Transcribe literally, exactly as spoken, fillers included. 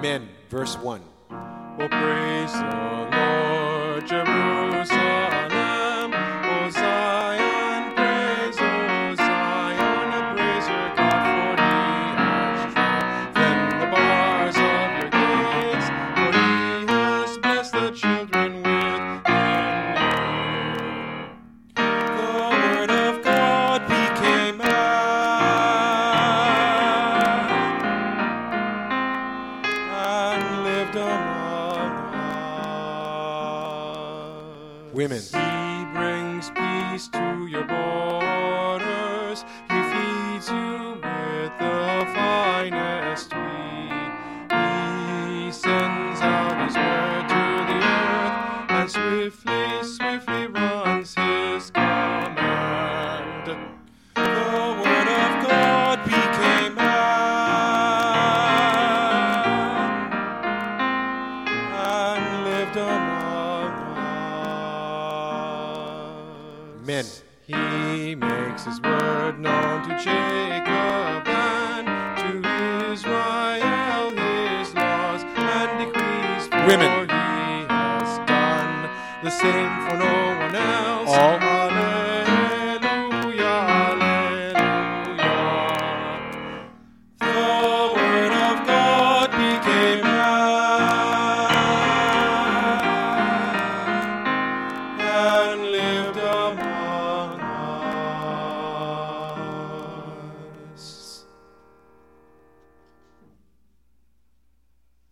Amen. Verse one. Oh, praise the Lord, Jerusalem. O Zion, praise, O Zion, praise your God, for he has strengthened the bars of your gates, for he has blessed the children within you. The word of God became man and lived among us. Women. He brings peace to your borders. He feeds you with the finest wheat. He sends out his word to the earth, and swiftly, swiftly runs his command. The word of God became man and lived among us. Men. He makes his word known to Jacob and to Israel his laws and decrees. For Women. he has done the same for no one else. All